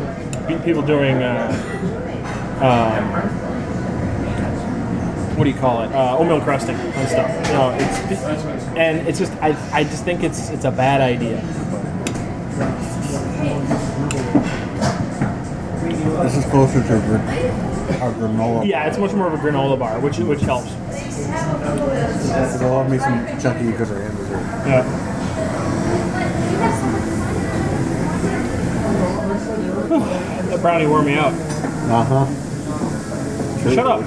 what do you call it? Oatmeal crusting and stuff. It's just I just think it's a bad idea. This is closer to our granola. Yeah, it's much more of a granola bar, which helps. I love me some chunky good ranches here. Yeah. That brownie wore me out. Uh-huh. Shut up.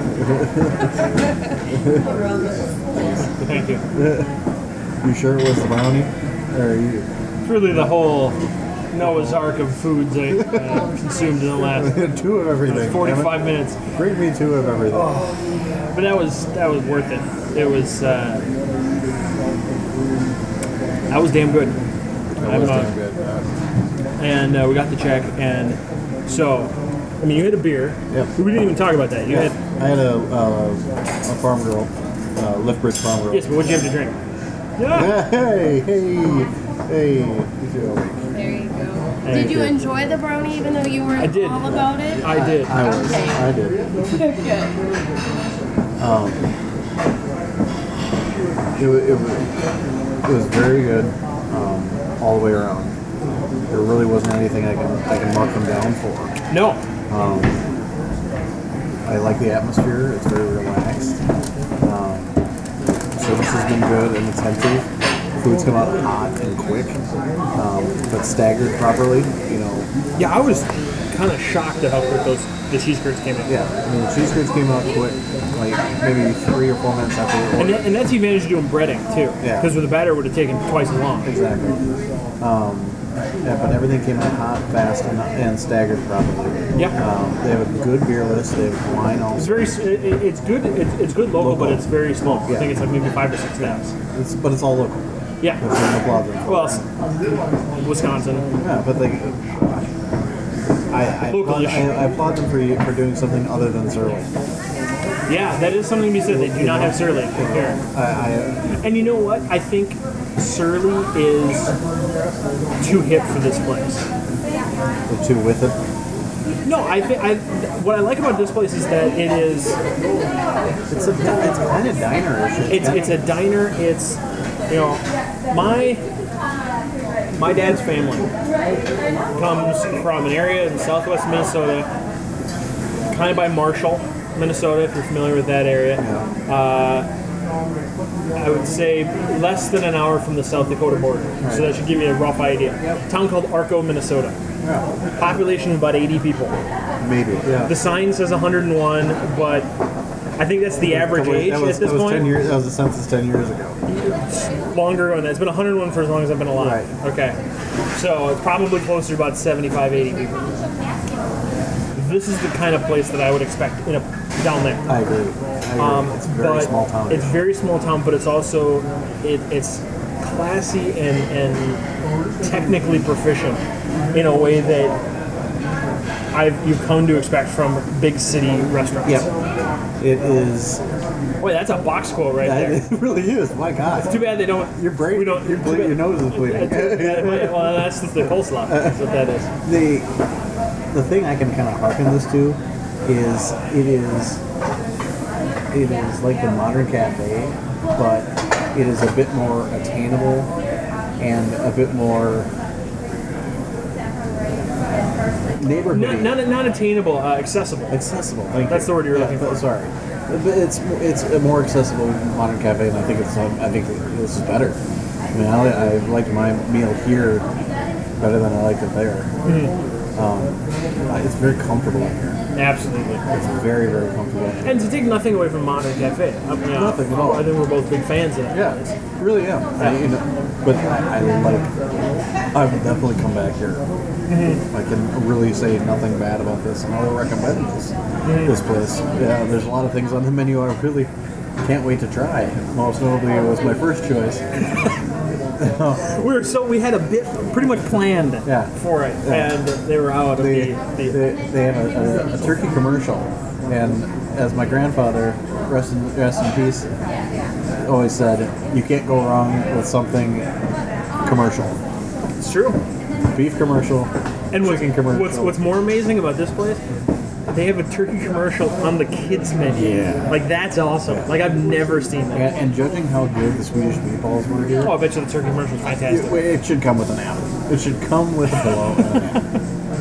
Thank you. You sure it was the brownie? Or you? It's really the whole Noah's Ark of foods I consumed in the last 2 of everything. 45 minutes. Bring me 2 of everything. But that was worth it. It was that was damn good. That was damn good. And we got the check, and so you had a beer. Yep. We didn't even talk about that. You had I had a farm girl, Liftbridge farm girl. yes, but what'd you have to drink? Yeah. Hey. There you go. Did you enjoy the brownie even though you weren't I did. all about it? I did. I did. Good. It was very good all the way around. There really wasn't anything I can mark them down for. No. I like the atmosphere. It's very relaxed. Service has been good and attentive. Food's come out hot and quick, but staggered properly. Yeah, I was kind of shocked at how quick the cheese curds came in. Yeah, the cheese curds came out quick, like maybe 3 or 4 minutes after we ordered. And that's the advantage of doing breading too. Yeah. Because with the batter it would have taken twice as long. Exactly. But everything came out hot, fast, and staggered properly. Yeah. They have a good beer list. They have wine It's also. very. It's good. It's good local, but it's very small. I Yeah. think it's like maybe 5 or 6 taps. But it's all local. Yeah. That's what I applaud them for. Well, Wisconsin. Yeah, but I applaud them for doing something other than Surly. Yeah, that is something to be said. They do not have Surly here. And you know what? I think Surly is too hip for this place. They're too with it. No, I think what I like about this place is that it is. It's kind of diner-ish. It's a diner. It's my dad's family comes from an area in southwest Minnesota, kind of by Marshall, Minnesota, if you're familiar with that area. I would say less than an hour from the South Dakota border. Right. So that should give you a rough idea. A town called Arco, Minnesota. Yeah. Population of about 80 people. Maybe. Yeah. The sign says 101, but I think that's the average age at this point. 10 years. That was the census 10 years ago. Longer than that. It's been 101 for as long as I've been alive. Right. Okay. So it's probably closer to about 75, 80 people. This is the kind of place that I would expect down there. I agree. It's a very But small town. It's very small town, but it's also it's classy and technically proficient in a way that you've come to expect from big city restaurants. Yep. It is. Wait, that's a box quote right there. It really is. My God. Too bad they don't. Your brain. We don't. Your nose is bleeding. Well, that's just the coleslaw. That's what that is. The thing I can kind of harken this to is it is like the modern cafe, but it is a bit more attainable and a bit more neighborhoody. Not attainable, accessible. Accessible. That's the word you're looking for. Sorry, but it's a more accessible modern cafe, and I think this is better. I mean, I liked my meal here better than I liked it there. It's very comfortable in here. Absolutely. It's very, very comfortable. And to take nothing away from Modern Cafe, Nothing at all. I think we're both big fans of that. Yeah, really am. But I would definitely come back here. I can really say nothing bad about this, and I will recommend this place. Yeah, there's a lot of things on the menu I really can't wait to try. Most notably, it was my first choice. We had a bit pretty much planned for it, and they were out of They have a turkey commercial, and as my grandfather, rest in peace, always said, you can't go wrong with something commercial. It's true. Beef commercial, And chicken commercial. what's more amazing about this place? They have a turkey commercial on the kids menu. Yeah. Like, that's awesome. Yeah. Like, I've never seen that. And judging how good the Swedish meatballs were here, Oh, I bet you the turkey commercial is fantastic. it should come with an app. It should come with a pillow and an app.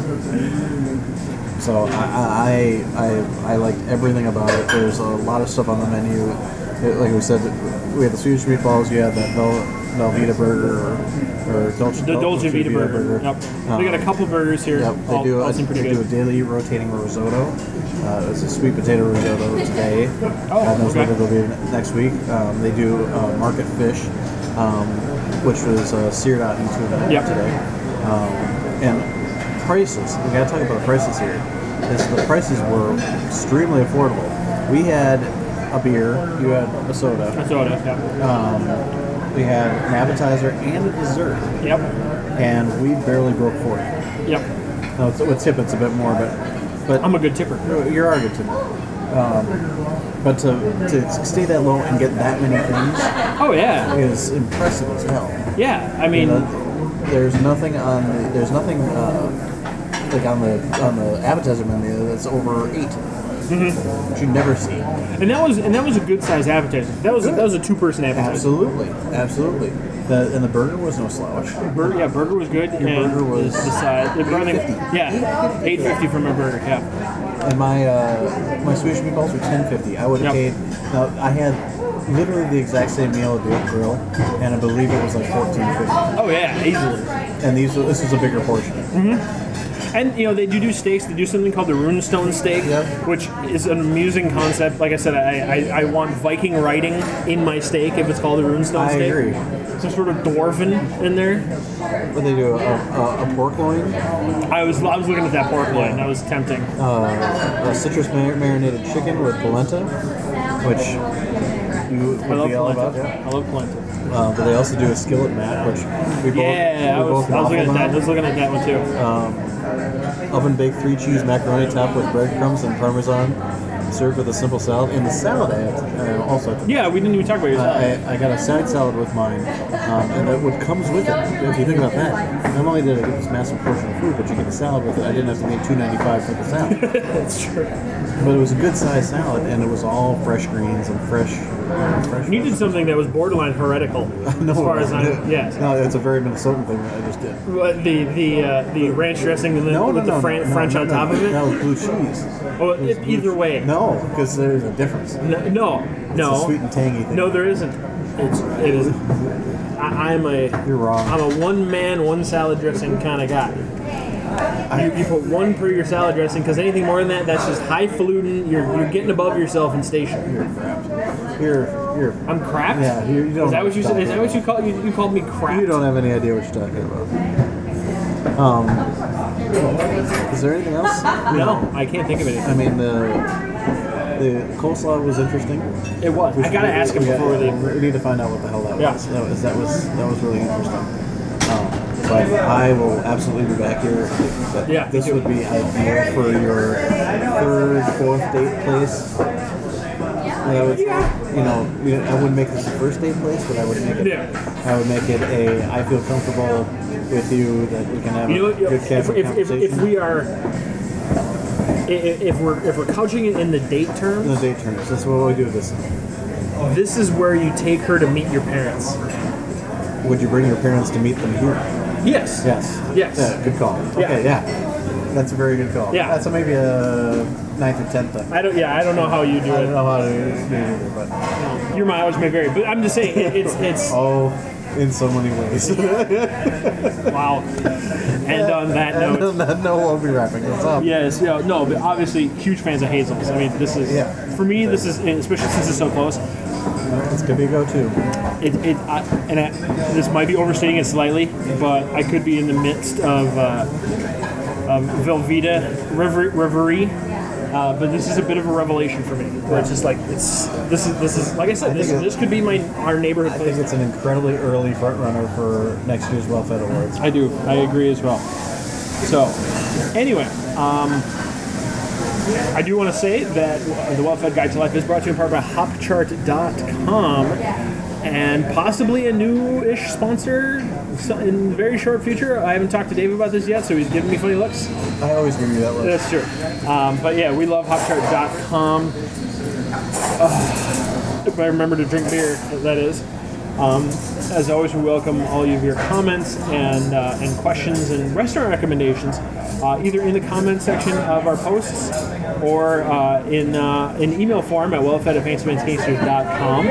So I liked everything about it. There's a lot of stuff on the menu. Like we said, we had the Swedish meatballs. You had that Velveeta burger or Dolce Vita burger. Yep. They got a couple burgers here. Yep. They do all seem pretty a good. daily rotating risotto. It's a sweet potato risotto today. Oh, God knows okay. what it'll be next week. They do market fish, which was seared out into tuna Yep. today. And prices. We got to talk about prices here. The prices were extremely affordable. We had a beer. You had a soda. A soda, yeah. We had an appetizer and a dessert, Yep. and we barely broke 40. Yep. Now, with tip, it's a bit more, but I'm a good tipper. you're a good tipper. But to stay that low and get that many things Oh, yeah. is impressive as hell. Yeah. I mean, There's nothing like on the appetizer menu that's over 8. Which you never see. and that was a good sized appetizer. That was a 2-person appetizer. Absolutely. And the burger was no slouch. Burger was good. Your and burger was the side. $8.50. Yeah, $8.50 for my burger. Yeah. And my Swedish meatballs were $10.50. I would have Yep. paid. Now I had literally the exact same meal at the Oak Grill, and I believe it was like $14.50. Oh yeah, easily. And this was a bigger portion. And they do steaks. They do something called the runestone steak, Yep. which is an amusing concept. Like I said, I want Viking writing in my steak if it's called a runestone I steak. agree. Some sort of dwarven in there. But they do a pork loin, I was looking at that pork loin. That was tempting. a citrus marinated chicken with polenta, which you I would love be all about. polenta. Yeah. I love polenta. But they also do a skillet mat, which we both Yeah, I was looking at that. I was looking at that one too. Oven baked 3-cheese macaroni topped with breadcrumbs and parmesan, served with a simple salad. And the salad I also had to Yeah, we didn't even talk about your salad. I got a side salad with mine, and that what comes with it. If you think about that, not only did I get this massive portion of food, but you get a salad with it. I didn't have to pay $2.95 for the salad. That's true. But it was a good sized salad, and it was all fresh greens and fresh. You did something that was borderline heretical, No, as far as I'm. Yes. No, it's a very Minnesotan thing that I just did. What, the ranch dressing with the French on top of it. That was blue cheese. Well, either way. No, because there's a difference. No. It's a sweet and tangy thing. No, there isn't. It is. I'm a. You're wrong. I'm a one-man, one-salad dressing kind of guy. You put one per your salad dressing, because anything more than that, that's just highfalutin. You're getting above yourself in station. You're crap. You're You're. I'm crapped? Yeah, you don't. Is that know what you said? Is that what you call? called? You called me crapped? You don't have any idea what you're talking about. Is there anything else? No, I can't think of anything. I mean, the coleslaw was interesting. It was. I gotta ask him before we leave. We need to find out what the hell that Yeah. was. That was really interesting. But I will absolutely be back here. Yeah, This me too. would be ideal for your third, fourth date place. And I would, I wouldn't make this a first date place, but I would make it. Yeah. I would make it I feel comfortable with you that we can have You know, a good casual conversation. if we're couching it in the date terms, The date terms. That's what we do this. this is where you take her to meet your parents. Would you bring your parents to meet them here? Yes. Yes. Yes. Yeah, good call. Okay, yeah. That's a very good call. Yeah. That's maybe a 9th or 10th thing. I don't know how you do I don't it. know how to do it either, but Your mileage may vary, but I'm just saying it's oh, in so many ways. wow. And on that note, On that note, we'll be wrapping this up. yes, no, but obviously huge fans of Hazel's. I mean, this is for me. This is especially since it's so close. This could be a go-to. This might be overstating it slightly, but I could be in the midst of Velveeta reverie. But this is a bit of a revelation for me. Where it's just like this is like I said. This could be our neighborhood I place. think it's an incredibly early front runner for next year's Well-Fed Awards. I do. I agree as well. So, anyway, I do want to say that the Well-Fed Guide to Life is brought to you in part by HopChart.com and possibly a new-ish sponsor in the very short future. I haven't talked to Dave about this yet, so he's giving me funny looks. I always give you that look. That's true. But yeah, we love HopChart.com. If I remember to drink beer, that is. As always, we welcome all of your comments and questions and restaurant recommendations, either in the comment section of our posts or in email form at wellfed@fancymansgangsters.com.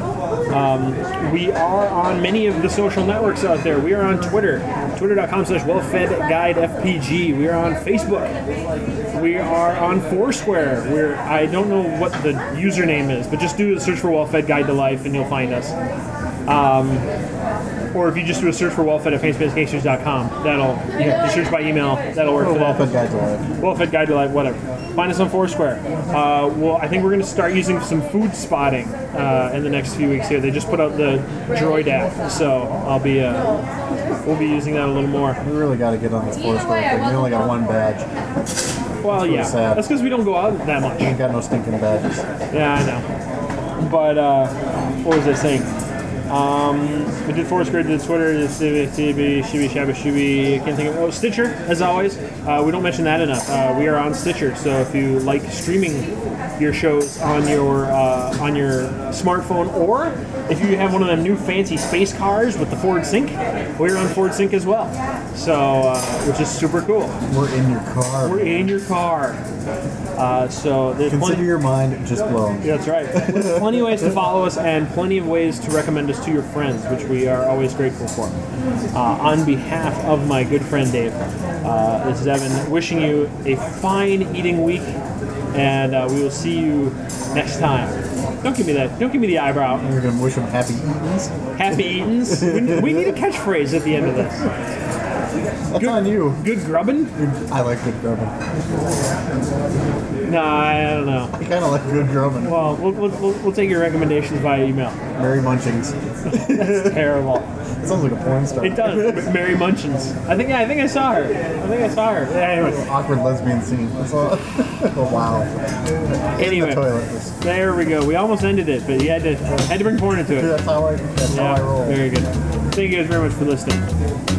We are on many of the social networks out there. We are on Twitter, twitter.com/wellfedguidefpg. We are on Facebook. We are on Foursquare. I don't know what the username is, but just do a search for Well-Fed Guide to Life and you'll find us. Or if you just do a search for wellfed@fancymansgangsters.com, you search by email, that'll work for that. Well-Fed Guide to Life. Well-Fed Guide to Life, whatever. Find us on Foursquare. I think we're going to start using some food spotting in the next few weeks here. They just put out the Droid app, so we'll be using that a little more. We really got to get on this Foursquare thing. We only got one badge. Well, yeah, sad. that's because we don't go out that much. We ain't got no stinking badges. Yeah, I know. But what was I saying? We did Foursquare, did Twitter, did Shibi, Shabba Shubi, I can't think of Stitcher, as always. We don't mention that enough. We are on Stitcher, so if you like streaming your shows on your smartphone, or if you have one of them new fancy space cars with the Ford Sync, we're on Ford Sync as well. So, which is super cool. We're in your car. We're in your car. So there's Consider your mind just blown. Yeah, that's right. There's plenty of ways to follow us and plenty of ways to recommend us to your friends, which we are always grateful for. On behalf of my good friend Dave, this is Evan wishing you a fine eating week, and we will see you next time. Don't give me that. Don't give me the eyebrow. We're going to wish them happy eatings. Happy eatins. We need a catchphrase at the end of this. That's on you. Good grubbin? I like good grubbing. No, I don't know. I kind of like good grubbing. Well, we'll take your recommendations via email. Mary Munchings. That's terrible. It sounds like a porn star. It does. Mary Munchins. I think I saw her. Yeah, anyway. Awkward lesbian scene. That's all. Oh, wow. Anyway. In the toilet. There we go. We almost ended it, but you had to bring porn into it. That's how I roll. Very good. Thank you guys very much for listening.